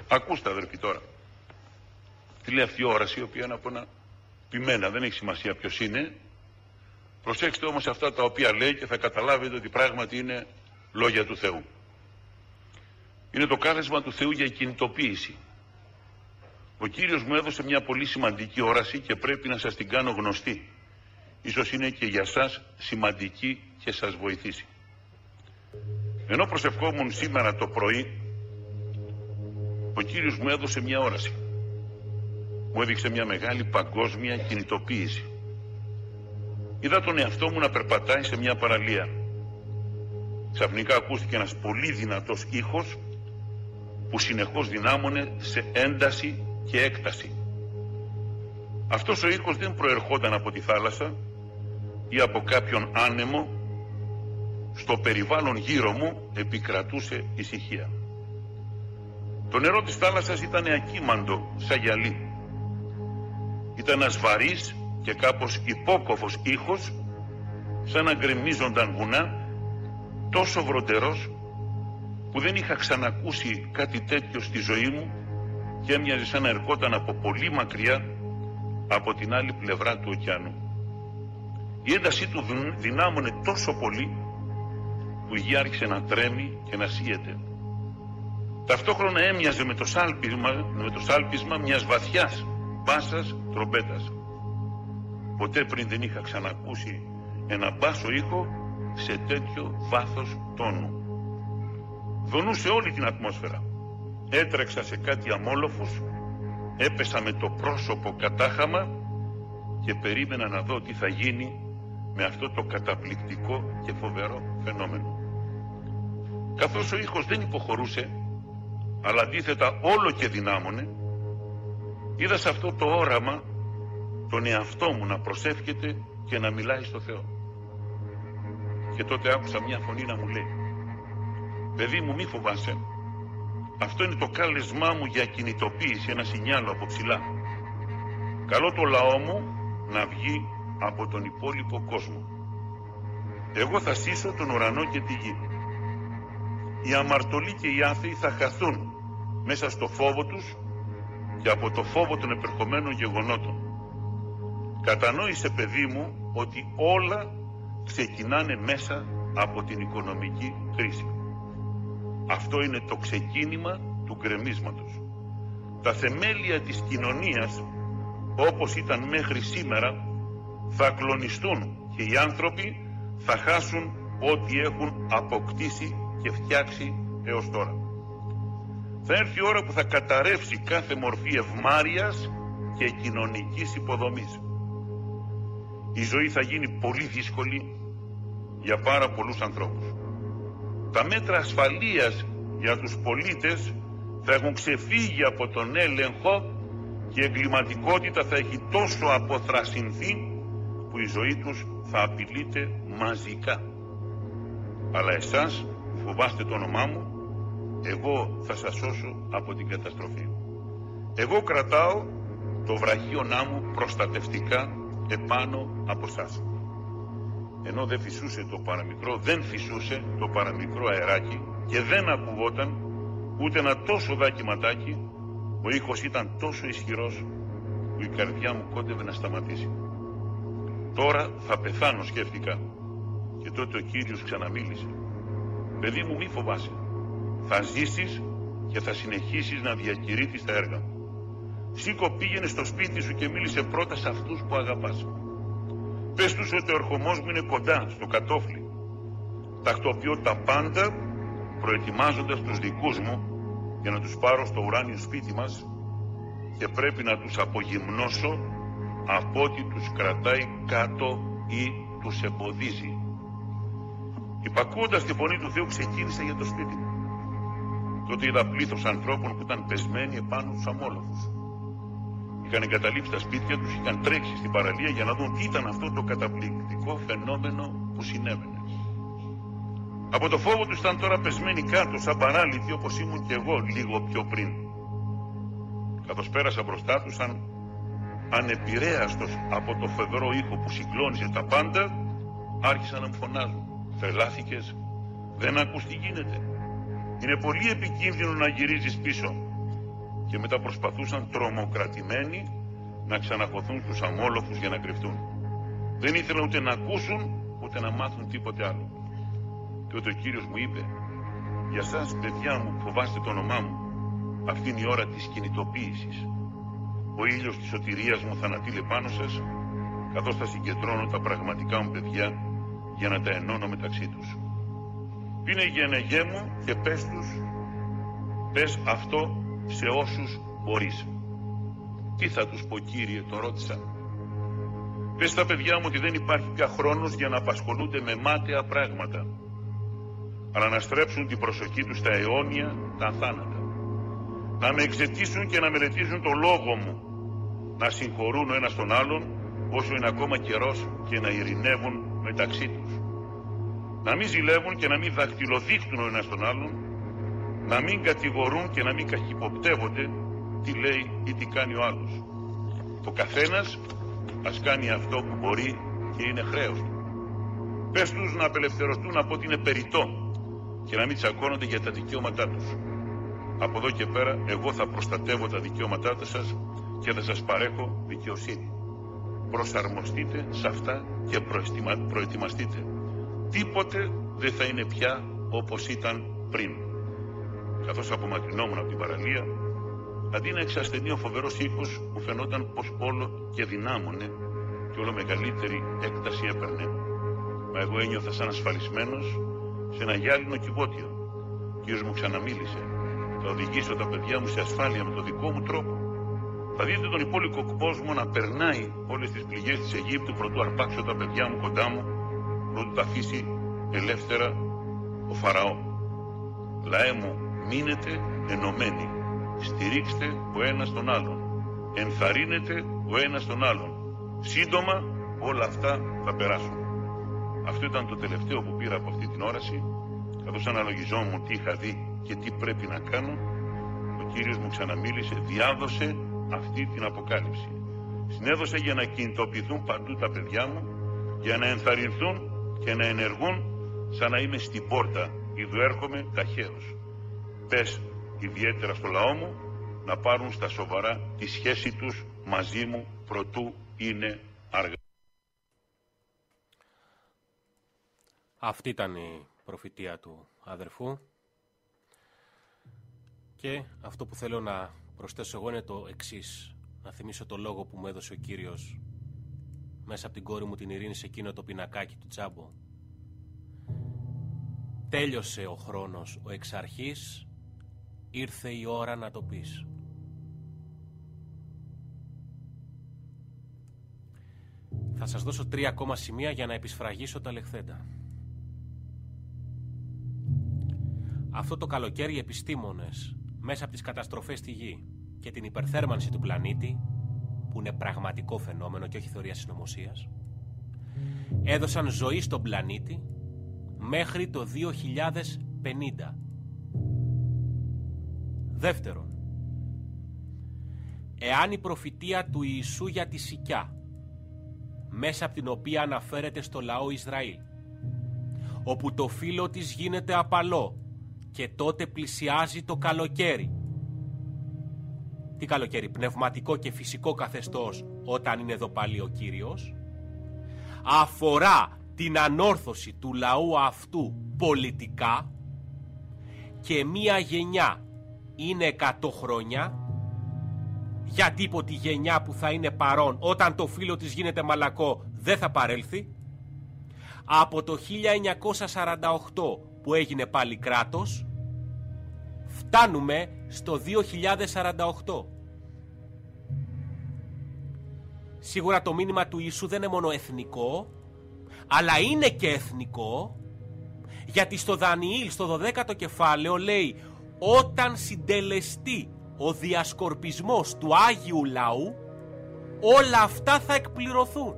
Ακούστε αδερφοί τώρα. Τι λέει αυτή η όραση, η οποία είναι από ένα ποιμένα, δεν έχει σημασία ποιος είναι. Προσέξτε όμως αυτά τα οποία λέει και θα καταλάβετε ότι πράγματι είναι λόγια του Θεού. Είναι το κάλεσμα του Θεού για κινητοποίηση. Ο Κύριος μου έδωσε μια πολύ σημαντική όραση και πρέπει να σας την κάνω γνωστή. Ίσως είναι και για σας σημαντική και σας βοηθήσει. Ενώ προσευχόμουν σήμερα το πρωί, ο Κύριος μου έδωσε μια όραση. Μου έδειξε μια μεγάλη παγκόσμια κινητοποίηση. Είδα τον εαυτό μου να περπατάει σε μια παραλία. Ξαφνικά ακούστηκε ένας πολύ δυνατός ήχος που συνεχώς δυνάμωνε σε ένταση και έκταση. Αυτός ο ήχος δεν προερχόταν από τη θάλασσα ή από κάποιον άνεμο. Στο περιβάλλον γύρω μου επικρατούσε ησυχία. Το νερό της θάλασσας ήταν ακύμαντο σαν γυαλί. Ήταν ένας βαρύς και κάπως υπόκοφος ήχος, σαν να γκρεμίζονταν βουνά, τόσο βροντερός που δεν είχα ξανακούσει κάτι τέτοιο στη ζωή μου και έμοιαζε σαν να ερχόταν από πολύ μακριά, από την άλλη πλευρά του ωκεανού. Η έντασή του δυνάμωνε τόσο πολύ που η γη άρχισε να τρέμει και να σύεται. Ταυτόχρονα έμοιαζε με το σάλπισμα μιας βαθιάς μπάσας τρομπέτας. Ποτέ πριν δεν είχα ξανακούσει ένα μπάσο ήχο σε τέτοιο βάθος τόνου. Δονούσε όλη την ατμόσφαιρα. Έτρεξα σε κάτι αμόλοφους, έπεσα με το πρόσωπο κατάχαμα και περίμενα να δω τι θα γίνει με αυτό το καταπληκτικό και φοβερό φαινόμενο. Καθώς ο ήχος δεν υποχωρούσε, αλλά αντίθετα όλο και δυνάμωνε, είδα σε αυτό το όραμα τον εαυτό μου να προσεύχεται και να μιλάει στο Θεό. Και τότε άκουσα μια φωνή να μου λέει: «Παιδί μου, μη φοβάσαι. Αυτό είναι το κάλεσμά μου για κινητοποίηση, ένα σινιάλο από ψηλά. Καλώ το λαό μου να βγει από τον υπόλοιπο κόσμο. Εγώ θα σύσω τον ουρανό και τη γη. Οι αμαρτωλοί και οι άθεοι θα χαθούν μέσα στο φόβο τους και από το φόβο των επερχομένων γεγονότων. Κατανόησε, παιδί μου, ότι όλα ξεκινάνε μέσα από την οικονομική κρίση. Αυτό είναι το ξεκίνημα του γκρεμίσματος. Τα θεμέλια της κοινωνίας, όπως ήταν μέχρι σήμερα, θα κλονιστούν και οι άνθρωποι θα χάσουν ό,τι έχουν αποκτήσει και φτιάξει έως τώρα. Θα έρθει η ώρα που θα καταρρεύσει κάθε μορφή ευμάρειας και κοινωνικής υποδομής. Η ζωή θα γίνει πολύ δύσκολη για πάρα πολλούς ανθρώπους. Τα μέτρα ασφαλείας για τους πολίτες θα έχουν ξεφύγει από τον έλεγχο και η εγκληματικότητα θα έχει τόσο αποθρασινθεί που η ζωή τους θα απειλείται μαζικά. Αλλά εσάς που φοβάστε το όνομά μου, εγώ θα σας σώσω από την καταστροφή. Εγώ κρατάω το βραχίονά μου προστατευτικά επάνω από σας. Ενώ δεν φυσούσε το παραμικρό αεράκι και δεν ακουγόταν ούτε ένα τόσο δάκιματάκι, ο ήχος ήταν τόσο ισχυρός που η καρδιά μου κόντευε να σταματήσει. Τώρα θα πεθάνω, σκέφτηκα. Και τότε ο Κύριος ξαναμίλησε: «Παιδί μου, μη φοβάσαι. Θα ζήσεις και θα συνεχίσεις να διακηρύττεις τα έργα μου. Σήκω, πήγαινε στο σπίτι σου και μίλησε πρώτα σε αυτούς που αγαπάς. Πες τους ότι ο ερχομός μου είναι κοντά, στο κατόφλι. Τακτοποιώ τα πάντα, προετοιμάζοντας τους δικούς μου για να τους πάρω στο ουράνιο σπίτι μας και πρέπει να τους απογυμνώσω από ό,τι τους κρατάει κάτω ή τους εμποδίζει». Υπακούοντας τη φωνή του Θεού, ξεκίνησα για το σπίτι μου. Τότε είδα πλήθος ανθρώπων που ήταν πεσμένοι επάνω στους αμόλοφους. Είχαν εγκαταλείψει τα σπίτια τους, είχαν τρέξει στην παραλία για να δουν τι ήταν αυτό το καταπληκτικό φαινόμενο που συνέβαινε. Από το φόβο τους ήταν τώρα πεσμένοι κάτω, σαν παράλυτοι, όπως ήμουν και εγώ λίγο πιο πριν. Καθώς πέρασα μπροστά τους, σαν ανεπηρέαστος από το φευρό ήχο που συγκλώνησε τα πάντα, άρχισαν να μου φωνάζουν: «Τρελάθηκες? Δεν ακούς τι γίνεται? Είναι πολύ επικίνδυνο να γυρίζεις πίσω. και μετά προσπαθούσαν τρομοκρατημένοι να ξαναχωθούν στους αμόλοφους για να κρυφτούν. Δεν ήθελαν ούτε να ακούσουν ούτε να μάθουν τίποτε άλλο. Και τότε ο Κύριος μου είπε: για σας παιδιά μου, φοβάστε το όνομά μου, αυτή είναι η ώρα της κινητοποίησης. Ο ήλιος της σωτηρίας μου θα ανατείλει πάνω σας, καθώς θα συγκεντρώνω τα πραγματικά μου παιδιά για να τα ενώνω μεταξύ τους. Πίνε γενεγέ μου και πες αυτό σε όσους μπορείς. Τι θα τους πω, Κύριε, το ρώτησα. Πες στα παιδιά μου ότι δεν υπάρχει πια χρόνος για να απασχολούνται με μάταια πράγματα, αλλά να στρέψουν την προσοχή τους στα αιώνια, τα θάνατα. Να με εξαιτήσουν και να μελετήσουν το λόγο μου, να συγχωρούν ο ένας τον άλλον όσο είναι ακόμα καιρός και να ειρηνεύουν μεταξύ τους. Να μην ζηλεύουν και να μην δακτυλοδείχνουν ο ένας τον άλλον, να μην κατηγορούν και να μην καχυποπτεύονται τι λέει ή τι κάνει ο άλλος. Ο καθένας ας κάνει αυτό που μπορεί και είναι χρέος του. Πες τους να απελευθερωθούν από ό,τι είναι περιττό και να μην τσακώνονται για τα δικαιώματά τους. Από εδώ και πέρα εγώ θα προστατεύω τα δικαιώματά σας και θα σας παρέχω δικαιοσύνη. Προσαρμοστείτε σε αυτά και προετοιμαστείτε. Τίποτε δεν θα είναι πια όπως ήταν πριν. Καθώς απομακρυνόμουν από την παραλία, αντί να εξασθενεί ο φοβερός ήχος, μου φαινόταν πως όλο και δυνάμωνε και όλο μεγαλύτερη έκταση έπαιρνε. Μα εγώ ένιωθα σαν ασφαλισμένος σε ένα γυάλινο κυβότιο. Ο Κύριος μου ξαναμίλησε: θα οδηγήσω τα παιδιά μου σε ασφάλεια με τον δικό μου τρόπο. Θα δείτε τον υπόλοιπο κόσμο να περνάει όλες τις πληγές της Αιγύπτου προτού αρπάξω τα παιδιά μου κοντά μου, προτού τα αφήσει ελεύθερα ο Φαραώ. Λαέ μου, μείνετε ενωμένοι. Στηρίξτε ο ένας τον άλλον. Ενθαρρύνετε ο ένας τον άλλον. Σύντομα όλα αυτά θα περάσουν. Αυτό ήταν το τελευταίο που πήρα από αυτή την όραση. Καθώς αναλογιζόμουν τι είχα δει και τι πρέπει να κάνω, ο Κύριος μου ξαναμίλησε, διάδωσε αυτή την αποκάλυψη. Συνέδωσε για να κινητοποιηθούν παντού τα παιδιά μου, για να ενθαρρυνθούν και να ενεργούν σαν να είμαι στην πόρτα, ιδού έρχομαι ταχαίως. Πες ιδιαίτερα στο λαό μου να πάρουν στα σοβαρά τη σχέση τους μαζί μου προτού είναι αργά. Αυτή ήταν η προφητεία του αδερφού και αυτό που θέλω να προσθέσω εγώ είναι το εξής. Να θυμίσω το λόγο που μου έδωσε ο Κύριος μέσα από την κόρη μου την Ειρήνη σε εκείνο το πινακάκι του Τζάμπο. Τέλειωσε ο χρόνος ο εξ αρχής, ήρθε η ώρα να το πεις. Θα σας δώσω 3 ακόμα σημεία για να επισφραγίσω τα λεχθέντα. Αυτό το καλοκαίρι οι επιστήμονες μέσα από τις καταστροφές στη Γη και την υπερθέρμανση του πλανήτη, που είναι πραγματικό φαινόμενο και όχι θεωρία συνωμοσίας, έδωσαν ζωή στον πλανήτη μέχρι το 2050. Δεύτερον, εάν η προφητεία του Ιησού για τη Σικιά, μέσα από την οποία αναφέρεται στο λαό Ισραήλ, όπου το φύλλο της γίνεται απαλό και τότε πλησιάζει το καλοκαίρι. Τι καλοκαίρι? Πνευματικό και φυσικό καθεστώς, όταν είναι εδώ πάλι ο Κύριος. Αφορά την ανόρθωση του λαού αυτού πολιτικά και μία γενιά είναι 100 χρόνια. Γιατί υπό τη γενιά που θα είναι παρόν όταν το φύλλο της γίνεται μαλακό δεν θα παρέλθει. Από το 1948 που έγινε πάλι κράτος, φτάνουμε στο 2048. Σίγουρα το μήνυμα του Ιησού δεν είναι μόνο εθνικό, αλλά είναι και εθνικό, γιατί στο Δανιήλ, στο 12ο κεφάλαιο λέει, όταν συντελεστεί ο διασκορπισμός του Άγιου Λαού, όλα αυτά θα εκπληρωθούν.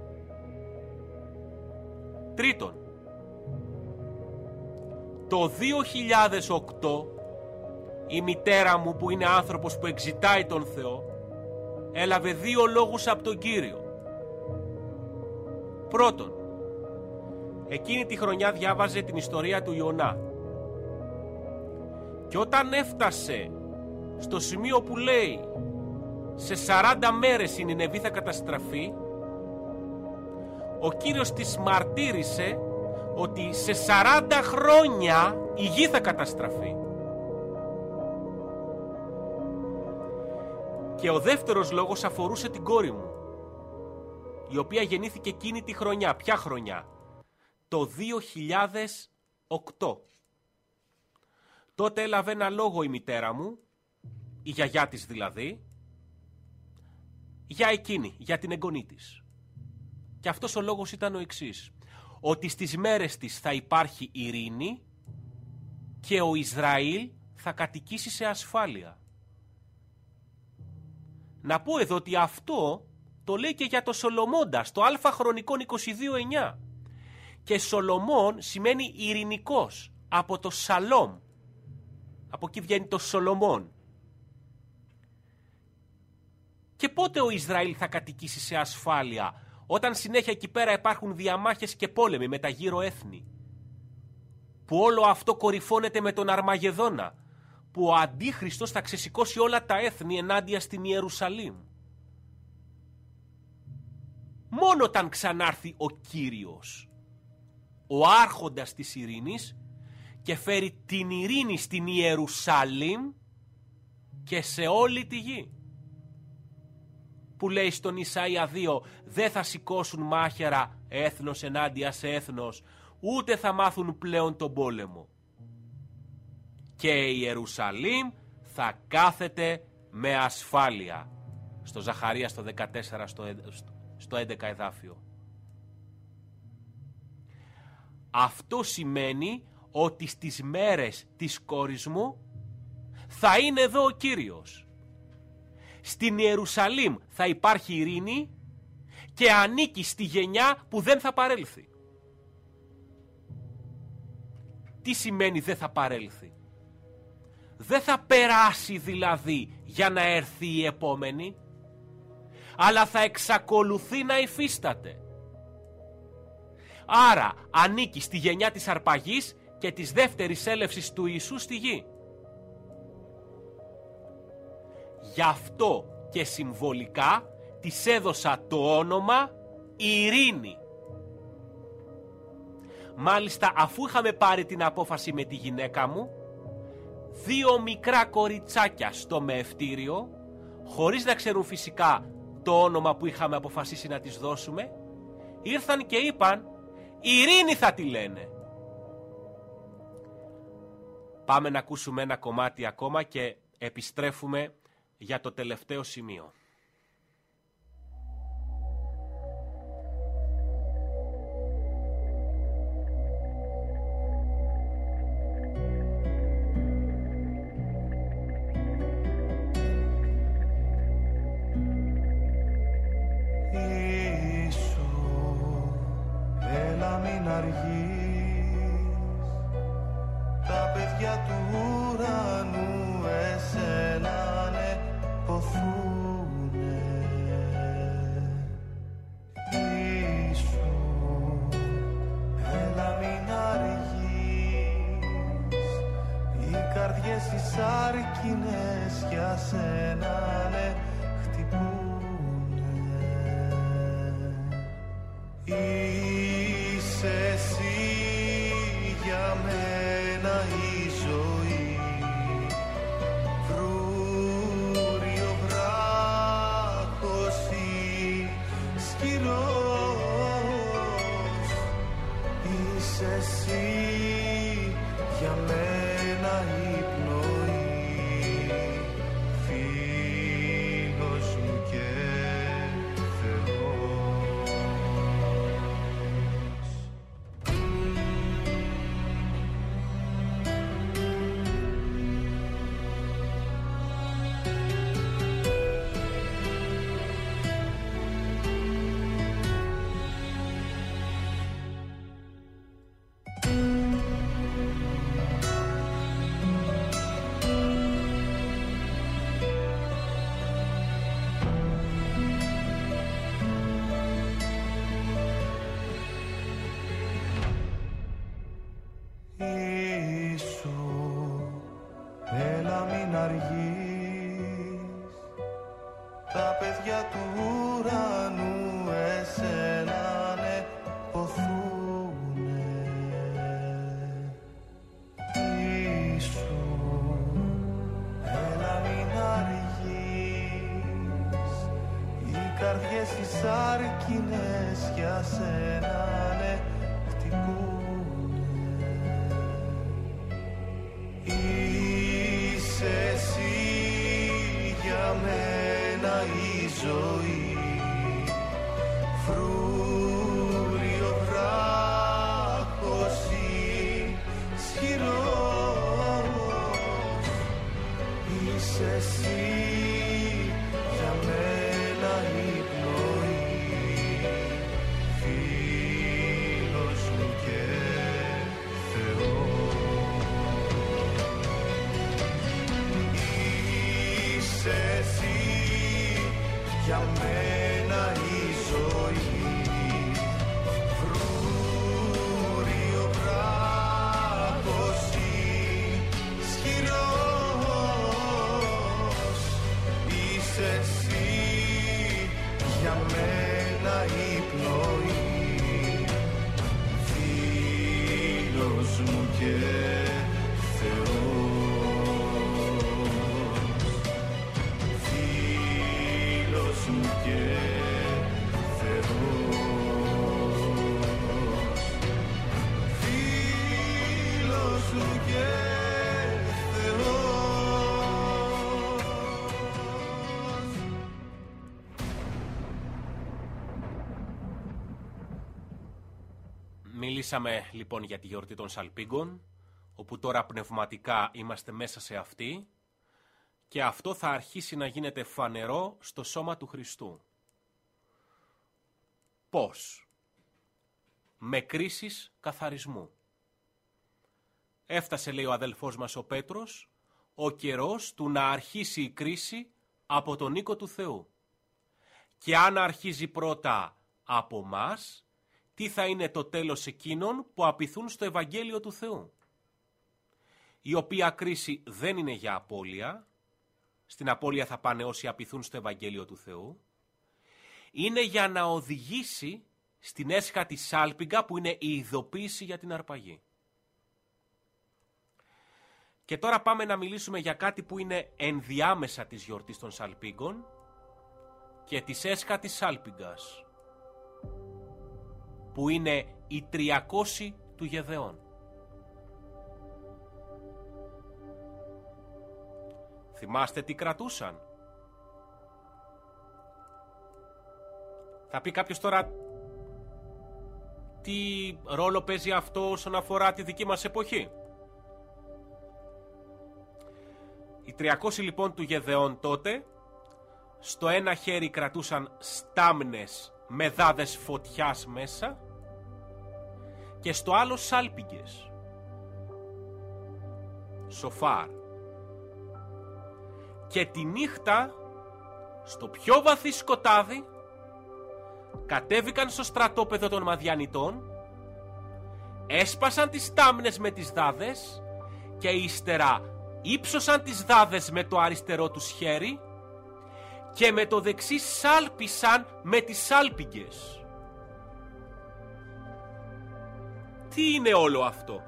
Τρίτον, το 2008 η μητέρα μου, που είναι άνθρωπος που εξητάει τον Θεό, έλαβε 2 λόγους από τον Κύριο. Πρώτον, εκείνη τη χρονιά διάβαζε την ιστορία του Ιωνά και όταν έφτασε στο σημείο που λέει σε 40 μέρες η Νινεβή θα καταστραφεί, ο Κύριος της μαρτύρησε ότι σε 40 χρόνια η γη θα καταστραφεί. Και ο δεύτερος λόγος αφορούσε την κόρη μου, η οποία γεννήθηκε εκείνη τη χρονιά. Ποια χρονιά? Το 2008. Τότε έλαβε ένα λόγο η μητέρα μου, η γιαγιά της δηλαδή, για εκείνη, για την εγγονή της. Και αυτός ο λόγος ήταν ο εξής: ότι στις μέρες της θα υπάρχει ειρήνη και ο Ισραήλ θα κατοικήσει σε ασφάλεια. Να πω εδώ ότι αυτό το λέει και για το Σολομώντα, στο Α Χρονικών 22:9. Και Σολομών σημαίνει ειρηνικός, από το Σαλόμ. Από εκεί βγαίνει το Σολομών. Και πότε ο Ισραήλ θα κατοικήσει σε ασφάλεια? Όταν συνέχεια εκεί πέρα υπάρχουν διαμάχες και πόλεμοι με τα γύρω έθνη. Που όλο αυτό κορυφώνεται με τον Αρμαγεδόνα. Που ο Αντίχριστος θα ξεσηκώσει όλα τα έθνη ενάντια στην Ιερουσαλήμ. Μόνο όταν ξανάρθει ο Κύριος, ο άρχοντας της ειρήνης, και φέρει την ειρήνη στην Ιερουσαλήμ και σε όλη τη γη. Που λέει στον Ισαΐα 2, δεν θα σηκώσουν μάχαιρα έθνος ενάντια σε έθνος, ούτε θα μάθουν πλέον τον πόλεμο. Και η Ιερουσαλήμ θα κάθεται με ασφάλεια. Στο Ζαχαρία στο 14, στο 11 εδάφιο. Αυτό σημαίνει ότι στις μέρες της κόρης μου θα είναι εδώ ο Κύριος. Στην Ιερουσαλήμ θα υπάρχει ειρήνη και ανήκει στη γενιά που δεν θα παρέλθει. Τι σημαίνει δεν θα παρέλθει? Δεν θα περάσει δηλαδή για να έρθει η επόμενη, αλλά θα εξακολουθεί να υφίσταται. Άρα ανήκει στη γενιά της αρπαγής και της δεύτερης έλευσης του Ιησού στη γη. Γι' αυτό και συμβολικά της έδωσα το όνομα Ειρήνη. Μάλιστα, αφού είχαμε πάρει την απόφαση με τη γυναίκα μου, 2 μικρά κοριτσάκια στο μεευτήριο, χωρίς να ξέρουν φυσικά το όνομα που είχαμε αποφασίσει να τις δώσουμε, ήρθαν και είπαν Ειρήνη θα τη λένε. Πάμε να ακούσουμε ένα κομμάτι ακόμα και επιστρέφουμε για το τελευταίο σημείο. Τα παιδιά του ουρανού εσένα ποθούνε. Ιησού, έλα μην αργείς. Οι καρδιές οι σάρκινες για σένα χτυπούνε. Είσαι εσύ για μένα η ζωή, φρούριο βράχος ή σκυρός. Είσαι εσύ για μένα η πνοή, φίλος μου και Θεός. τα παιδιά του ουρανού εσένα ναι ποθούνε. Ιησού, έλα μην αργείς, οι καρδιές οι σάρκινες για σένα ναι χτυπούνε. Είσαι εσύ για μένα η ζωή, φρούριο βράχος ισχυρός. Είσαι εσύ για μένα η πνοή, φίλος μου και Θεός. Είσαι εσύ για μένα η ζωή, φρούριο βράχος ισχυρός. Είσαι εσύ για μένα η πνοή, φίλος μου και Θεός. Φίλος μου και Θεός. Φίλος μου και Θεός. Μιλήσαμε λοιπόν για τη γιορτή των Σαλπίγκων, όπου τώρα πνευματικά είμαστε μέσα σε αυτή, και αυτό θα αρχίσει να γίνεται φανερό στο σώμα του Χριστού. Πώς? Με κρίσεις καθαρισμού. Έφτασε, λέει ο αδελφός μας ο Πέτρος, ο καιρός του να αρχίσει η κρίση από τον οίκο του Θεού. Και αν αρχίζει πρώτα από μας, τι θα είναι το τέλος εκείνων που απειθούν στο Ευαγγέλιο του Θεού? Η οποία κρίση δεν είναι για απώλεια, στην απώλεια θα πάνε όσοι απειθούν στο Ευαγγέλιο του Θεού, είναι για να οδηγήσει στην έσχατη σάλπιγγα που είναι η ειδοποίηση για την αρπαγή. Και τώρα πάμε να μιλήσουμε για κάτι που είναι ενδιάμεσα της γιορτής των Σαλπίγκων και της έσχατης σάλπιγγας, που είναι οι 300 του Γεδεών. Θυμάστε τι κρατούσαν? Θα πει κάποιος τώρα, τι ρόλο παίζει αυτό όσον αφορά τη δική μας εποχή? Οι 300 λοιπόν του Γεδεών τότε, στο ένα χέρι κρατούσαν στάμνες με δάδες φωτιάς μέσα και στο άλλο σάλπιγγες, σοφάρ. Και τη νύχτα, στο πιο βαθύ σκοτάδι, κατέβηκαν στο στρατόπεδο των Μαδιανιτών, έσπασαν τις στάμνες με τις δάδες και ύστερα ύψωσαν τις δάδες με το αριστερό τους χέρι και με το δεξί σάλπισαν με τις σάλπιγγες. Τι είναι όλο αυτό?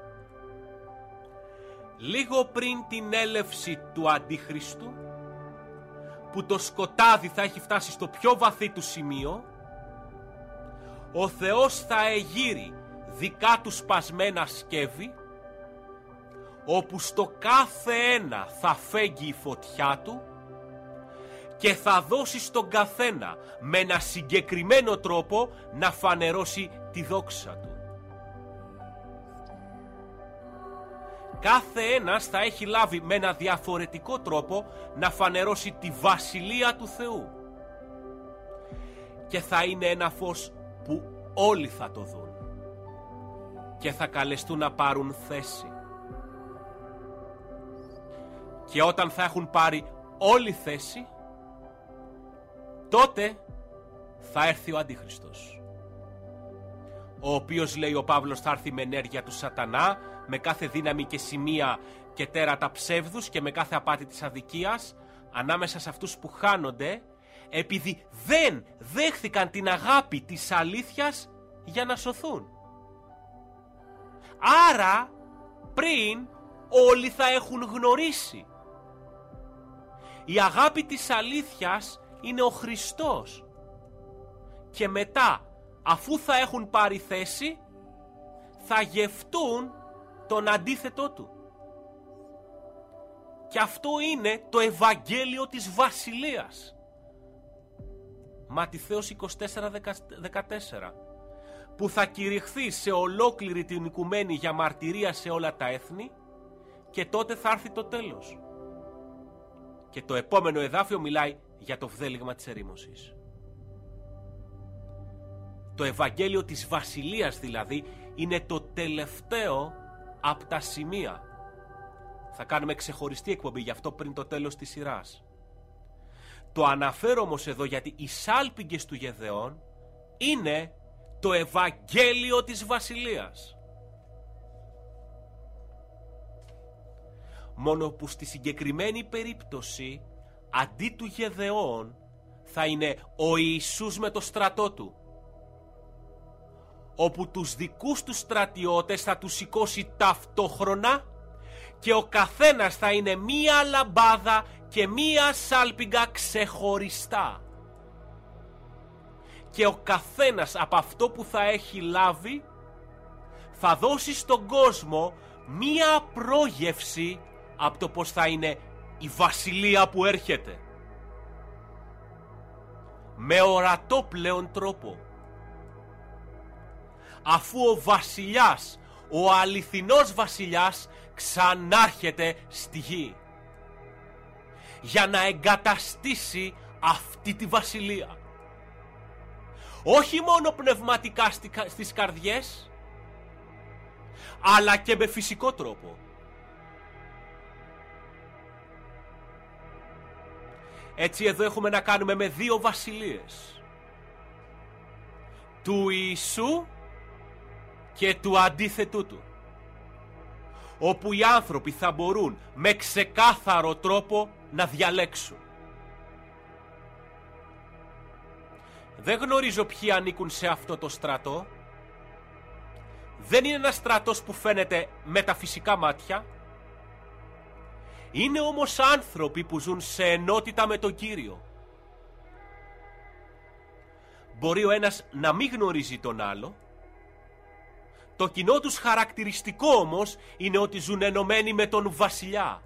Λίγο πριν την έλευση του Αντίχριστου, που το σκοτάδι θα έχει φτάσει στο πιο βαθύ του σημείο, ο Θεός θα εγείρει δικά του σπασμένα σκεύη, όπου στο κάθε ένα θα φέγγει η φωτιά του και θα δώσει στον καθένα με ένα συγκεκριμένο τρόπο να φανερώσει τη δόξα του. Κάθε ένας θα έχει λάβει με ένα διαφορετικό τρόπο να φανερώσει τη βασιλεία του Θεού. Και θα είναι ένα φως που όλοι θα το δουν και θα καλεστούν να πάρουν θέση. Και όταν θα έχουν πάρει όλη θέση, τότε θα έρθει ο Αντίχριστος, ο οποίος, λέει ο Παύλος, θα έρθει με ενέργεια του σατανά, με κάθε δύναμη και σημεία και τέρατα ψεύδους και με κάθε απάτη της αδικίας, ανάμεσα σε αυτούς που χάνονται επειδή δεν δέχθηκαν την αγάπη της αλήθειας για να σωθούν. Άρα πριν όλοι θα έχουν γνωρίσει. Η αγάπη της αλήθειας είναι ο Χριστός. Και μετά, αφού θα έχουν πάρει θέση, θα γευτούν τον αντίθετό του. Και αυτό είναι το Ευαγγέλιο της Βασιλείας. Ματθαίος 24:14, που θα κηρυχθεί σε ολόκληρη την οικουμένη για μαρτυρία σε όλα τα έθνη, και τότε θα έρθει το τέλος. Και το επόμενο εδάφιο μιλάει για το βδέλιγμα της ερήμωσης. Το Ευαγγέλιο της Βασιλείας δηλαδή είναι το τελευταίο από τα σημεία. Θα κάνουμε ξεχωριστή εκπομπή γι' αυτό πριν το τέλος της σειράς. Το αναφέρω όμως εδώ γιατί οι σάλπιγγες του Γεδεών είναι το Ευαγγέλιο της Βασιλείας. Μόνο που στη συγκεκριμένη περίπτωση αντί του Γεδεών θα είναι ο Ιησούς με το στρατό του, όπου τους δικούς του στρατιώτες θα τους σηκώσει ταυτόχρονα και ο καθένας θα είναι μία λαμπάδα και μία σάλπιγγα ξεχωριστά. Και ο καθένας από αυτό που θα έχει λάβει θα δώσει στον κόσμο μία πρόγευση από το πως θα είναι η βασιλεία που έρχεται. Με ορατό πλέον τρόπο. Αφού ο βασιλιάς, ο αληθινός βασιλιάς, ξανάρχεται στη γη για να εγκαταστήσει αυτή τη βασιλεία. Όχι μόνο πνευματικά στις καρδιές, αλλά και με φυσικό τρόπο. Έτσι εδώ έχουμε να κάνουμε με δύο βασιλείες. Του Ιησού και του αντίθετου του. Όπου οι άνθρωποι θα μπορούν με ξεκάθαρο τρόπο να διαλέξουν. Δεν γνωρίζω ποιοι ανήκουν σε αυτό το στρατό. Δεν είναι ένας στρατός που φαίνεται με τα φυσικά μάτια. Είναι όμως άνθρωποι που ζουν σε ενότητα με τον Κύριο. Μπορεί ο ένας να μην γνωρίζει τον άλλο. Το κοινό τους χαρακτηριστικό όμως είναι ότι ζουν ενωμένοι με τον βασιλιά.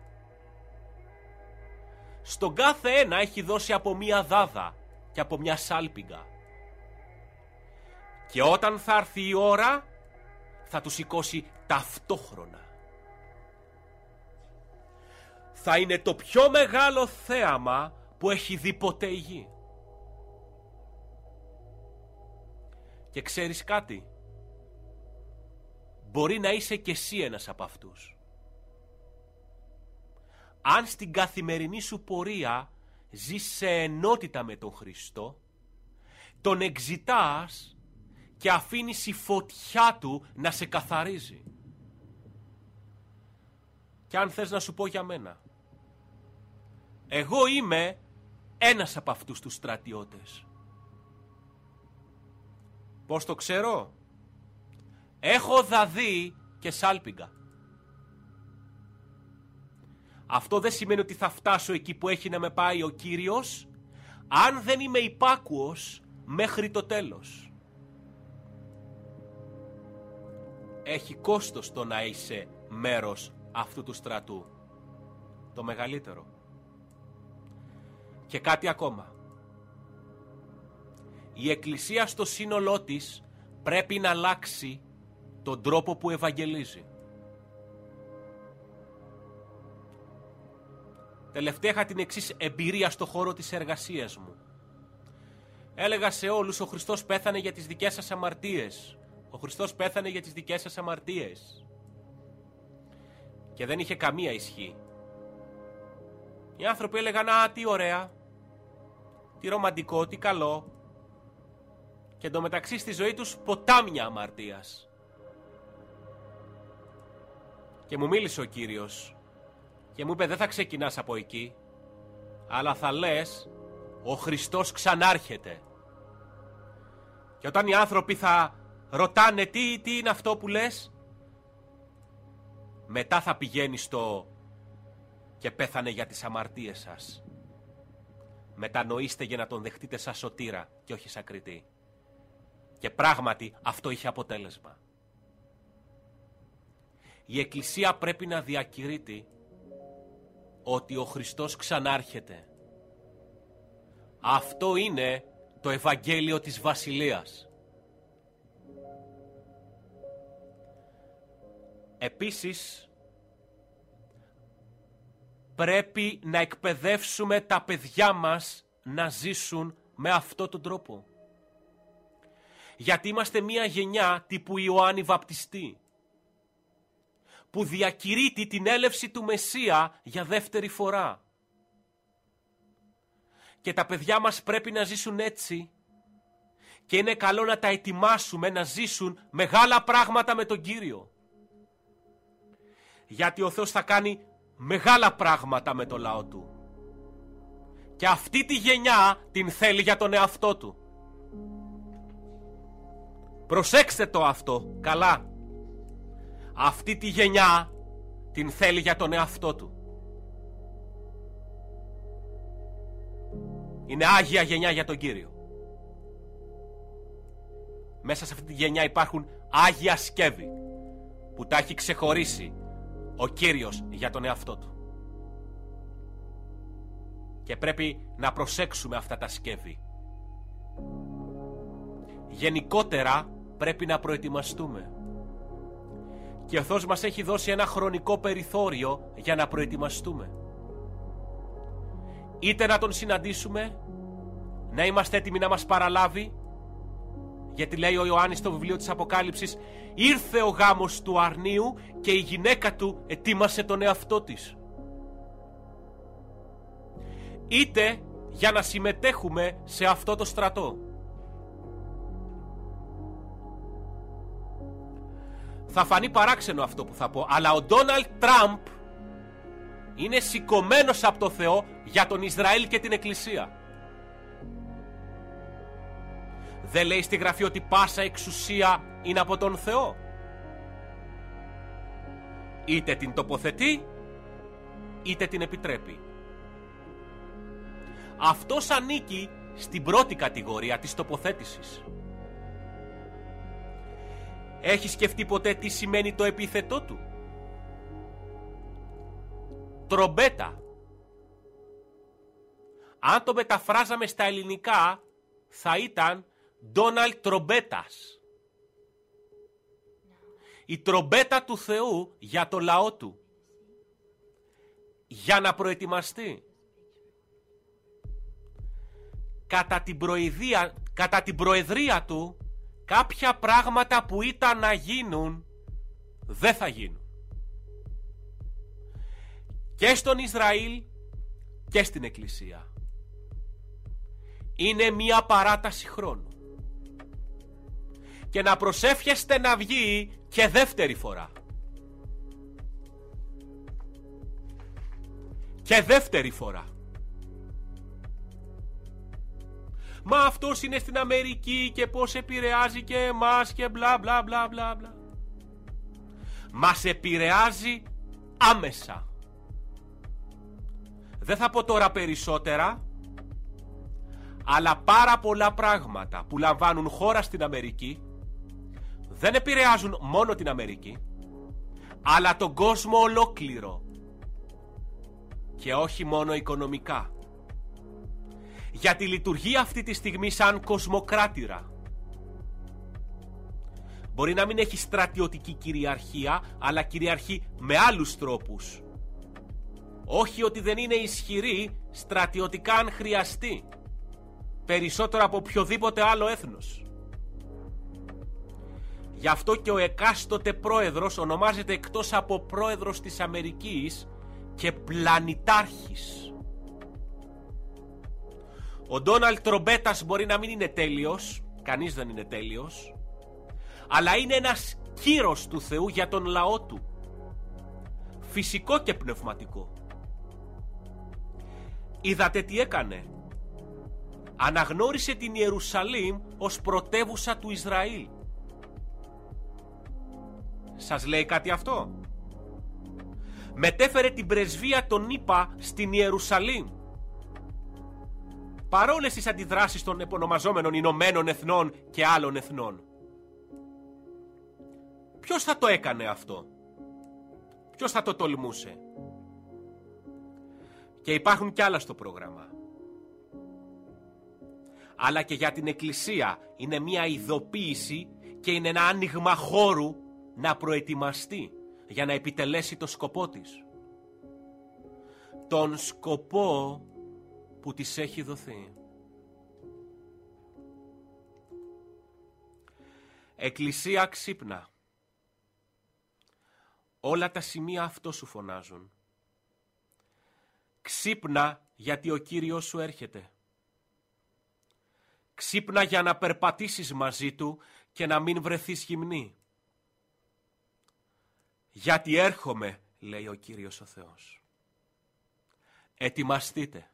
Στον κάθε ένα έχει δώσει από μία δάδα και από μια σάλπιγγα. Και όταν θα έρθει η ώρα θα τους σηκώσει ταυτόχρονα. Θα είναι το πιο μεγάλο θέαμα που έχει δει ποτέ η γη. Και ξέρεις κάτι? Μπορεί να είσαι κι εσύ ένας από αυτούς. Αν στην καθημερινή σου πορεία ζεις σε ενότητα με τον Χριστό, τον εξητάς και αφήνεις η φωτιά του να σε καθαρίζει. Και αν θες να σου πω για μένα, εγώ είμαι ένας από αυτούς τους στρατιώτες. Πώς το ξέρω? Έχω δαδεί και σάλπιγγα. Αυτό δεν σημαίνει ότι θα φτάσω εκεί που έχει να με πάει ο Κύριος, αν δεν είμαι υπάκουος μέχρι το τέλος. Έχει κόστος το να είσαι μέρος αυτού του στρατού. Το μεγαλύτερο. Και κάτι ακόμα. Η Εκκλησία στο σύνολό της πρέπει να αλλάξει τον τρόπο που ευαγγελίζει. Τελευταία είχα την εξής εμπειρία στο χώρο της εργασίας μου. Έλεγα σε όλους, ο Χριστός πέθανε για τις δικές σας αμαρτίες. Ο Χριστός πέθανε για τις δικές σας αμαρτίες. Και δεν είχε καμία ισχύ. Οι άνθρωποι έλεγαν, α, τι ωραία, τι ρομαντικό, τι καλό. Και εντωμεταξύ στη ζωή τους ποτάμια αμαρτίας. Και μου μίλησε ο Κύριος και μου είπε, δεν θα ξεκινάς από εκεί, αλλά θα λες Ο Χριστός ξανάρχεται. Και όταν οι άνθρωποι θα ρωτάνε τι είναι αυτό που λες, μετά θα πηγαίνει στο «και πέθανε για τις αμαρτίες σας». Μετανοήστε για να τον δεχτείτε σαν σωτήρα και όχι σαν κριτή. Και πράγματι αυτό είχε αποτέλεσμα. Η Εκκλησία πρέπει να διακηρύττει ότι ο Χριστός ξανάρχεται. Αυτό είναι το Ευαγγέλιο της Βασιλείας. Επίσης, πρέπει να εκπαιδεύσουμε τα παιδιά μας να ζήσουν με αυτόν τον τρόπο. Γιατί είμαστε μια γενιά τύπου Ιωάννη Βαπτιστή, που διακηρύττει την έλευση του Μεσσία για δεύτερη φορά. Και τα παιδιά μας πρέπει να ζήσουν έτσι, και είναι καλό να τα ετοιμάσουμε να ζήσουν μεγάλα πράγματα με τον Κύριο. Γιατί ο Θεός θα κάνει μεγάλα πράγματα με το λαό Του. Και αυτή τη γενιά την θέλει για τον εαυτό Του. Προσέξτε το αυτό καλά. Αυτή τη γενιά την θέλει για τον εαυτό Του. Είναι άγια γενιά για τον Κύριο. Μέσα σε αυτή τη γενιά υπάρχουν άγια σκεύη που τα έχει ξεχωρίσει ο Κύριος για τον εαυτό Του. Και πρέπει να προσέξουμε αυτά τα σκεύη. Γενικότερα πρέπει να προετοιμαστούμε. Και ο Θεός μας έχει δώσει ένα χρονικό περιθώριο για να προετοιμαστούμε. Είτε να Τον συναντήσουμε, να είμαστε έτοιμοι να μας παραλάβει, γιατί λέει ο Ιωάννης στο βιβλίο της Αποκάλυψης, ήρθε ο γάμος του αρνίου και η γυναίκα του ετοίμασε τον εαυτό της. Είτε για να συμμετέχουμε σε αυτό το στρατό. Θα φανεί παράξενο αυτό που θα πω, αλλά ο Ντόναλντ Τραμπ είναι σηκωμένος από το Θεό για τον Ισραήλ και την Εκκλησία. Δεν λέει στη Γραφή ότι πάσα εξουσία είναι από τον Θεό? Είτε την τοποθετεί, είτε την επιτρέπει. Αυτός ανήκει στην πρώτη κατηγορία της τοποθέτησης. Έχει σκεφτεί ποτέ τι σημαίνει το επίθετό του? Τρομπέτα. Αν το μεταφράζαμε στα ελληνικά, θα ήταν Ντόναλντ Τρομπέτας. Η τρομπέτα του Θεού για το λαό Του, για να προετοιμαστεί. Κατά την προεδρία Του, κάποια πράγματα που ήταν να γίνουν, δεν θα γίνουν. Και στον Ισραήλ και στην Εκκλησία. Είναι μία παράταση χρόνου. Και να προσεύχεστε να βγει και δεύτερη φορά. Και δεύτερη φορά. Μα αυτός είναι στην Αμερική και πώς επηρεάζει και εμάς και μπλα μπλα μπλα μπλα μπλα. Μας επηρεάζει άμεσα. Δεν θα πω τώρα περισσότερα, αλλά πάρα πολλά πράγματα που λαμβάνουν χώρα στην Αμερική δεν επηρεάζουν μόνο την Αμερική, αλλά τον κόσμο ολόκληρο. Και όχι μόνο οικονομικά. Γιατί λειτουργεί αυτή τη στιγμή σαν κοσμοκράτηρα. Μπορεί να μην έχει στρατιωτική κυριαρχία, αλλά κυριαρχεί με άλλους τρόπους. Όχι ότι δεν είναι ισχυρή στρατιωτικά αν χρειαστεί. Περισσότερο από οποιοδήποτε άλλο έθνος. Γι' αυτό και ο εκάστοτε πρόεδρος ονομάζεται εκτός από πρόεδρος της Αμερικής και πλανητάρχης. Ο Ντόναλντ Τρομπέτας μπορεί να μην είναι τέλειος, κανείς δεν είναι τέλειος, αλλά είναι ένας κύρος του Θεού για τον λαό Του. Φυσικό και πνευματικό. Είδατε τι έκανε? αναγνώρισε την Ιερουσαλήμ ως πρωτεύουσα του Ισραήλ. Σας λέει κάτι αυτό? Μετέφερε την πρεσβεία των ΗΠΑ στην Ιερουσαλήμ. Παρόλες τις αντιδράσεις των επωνομαζόμενων Ηνωμένων Εθνών και άλλων εθνών. Ποιος θα το έκανε αυτό? Ποιος θα το τολμούσε? Και υπάρχουν κι άλλα στο πρόγραμμα. Αλλά και για την Εκκλησία είναι μια ειδοποίηση και είναι ένα άνοιγμα χώρου να προετοιμαστεί για να επιτελέσει το σκοπό της. Τον σκοπό που της έχει δοθεί. Εκκλησία, ξύπνα. Όλα τα σημεία αυτό σου φωνάζουν. Ξύπνα γιατί ο Κύριος σου έρχεται. Ξύπνα για να περπατήσεις μαζί Του και να μην βρεθείς γυμνή. Γιατί έρχομαι, λέει ο Κύριος ο Θεός. Ετοιμαστείτε.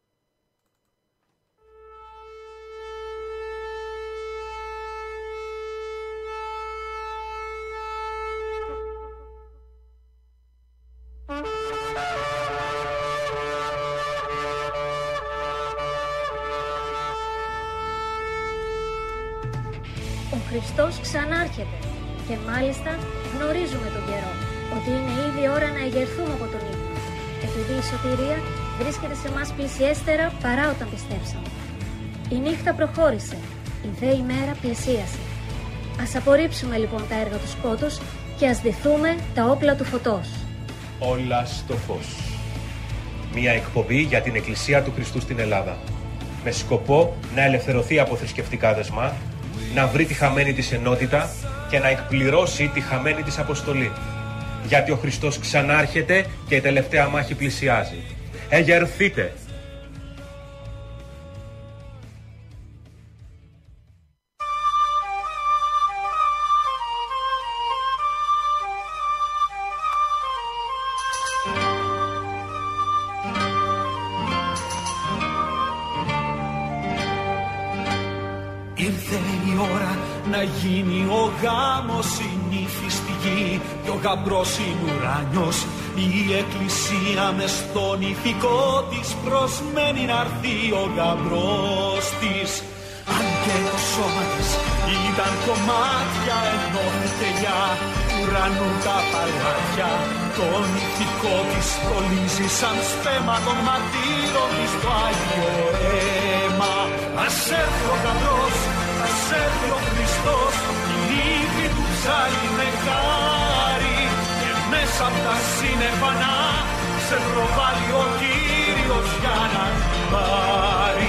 Ο Χριστός ξανάρχεται και μάλιστα γνωρίζουμε τον καιρό, ότι είναι ήδη ώρα να εγερθούμε από τον ύπνο, επειδή η σωτηρία βρίσκεται σε μας πλησιέστερα παρά όταν πιστέψαμε. Η νύχτα προχώρησε, η δε ημέρα πλησίασε. Ας απορρίψουμε λοιπόν τα έργα του σκότους και ας ντυθούμε τα όπλα του φωτός. Όλα στο φως. Μία εκπομπή για την Εκκλησία του Χριστού στην Ελλάδα. Με σκοπό να ελευθερωθεί από θρησκευτικά δεσμά, να βρει τη χαμένη της ενότητα και να εκπληρώσει τη χαμένη της αποστολή. Γιατί ο Χριστός ξανάρχεται και η τελευταία μάχη πλησιάζει. Εγερθείτε! Ήρθε η ώρα να γίνει ο γάμος, η νύφη στη γη και ο γαμπρός είναι ουράνιος. Η εκκλησία μες στον ηθικό της προσμένει να έρθει ο γαμπρός της. Αν και το σώμα της ήταν κομμάτια, ενώθηκε για ουρανού τα παλάτια. Τον ηθικό της στολίζει σαν σπέμα των μαρτύρων της το Άγιο αίμα. Ας έρθει ο γαμπρός, ας έρθει ο Χριστός, η νύφη του ψάλλει με χάρη και μέσα απ' τα σύννεφα σε προβάλλει ο Κύριος για να την πάρει.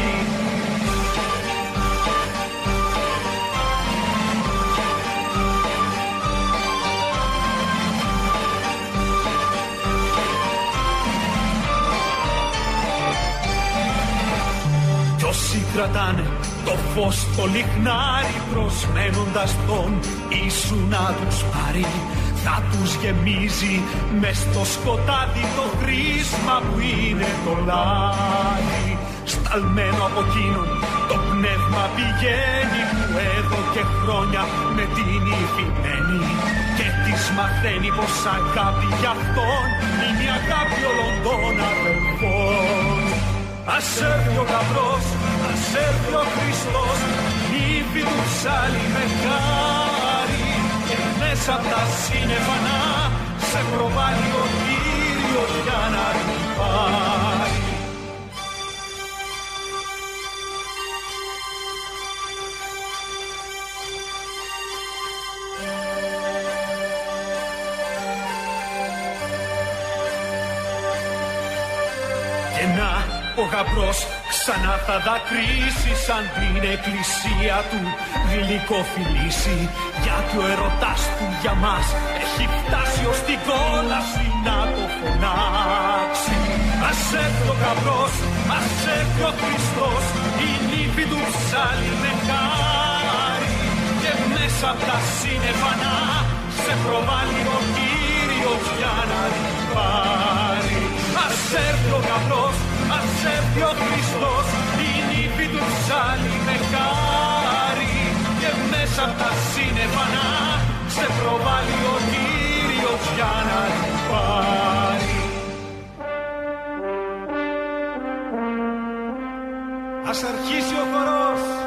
Όσοι κρατάνε το φως το λιχνάρι, προσμένοντας τον Ιησού να τους πάρει, θα τους γεμίζει μες στο σκοτάδι το χρήσμα που είναι το λάδι. Σταλμένο από εκείνον το πνεύμα πηγαίνει, που εδώ και χρόνια με την ύφη μένει και της μαθαίνει πως αγάπη για αυτόν είναι η αγάπη όλων των αδελφών. Ας έρθει ο γαμπρός, ας έρθει ο Χριστός, η νύφη του ψάλλει με χάρη και μέσα απ' τα σύννεφα σε προβάλλει ο Κύριος για να την πάρει. Και να, ο γαμπρός ξανά θα δακρύσει σαν την εκκλησία του γλυκοφιλήσει, γιατί ο ερωτάς του για μας έχει φτάσει ως την κόλαση να το φωνάξει. Ας έρθει ο γαμπρός, ας έρθει ο Χριστός, η νύφη του ψάλλει με χάρη και μέσα απ' τα σύννεφα σε προβάλλει ο Κύριος για να την πάρει. Ας έρθει ο γαμπρός, ας έρθει ο Χριστός, η νύφη του ψάλλει Ας αρχίσει ο χορός.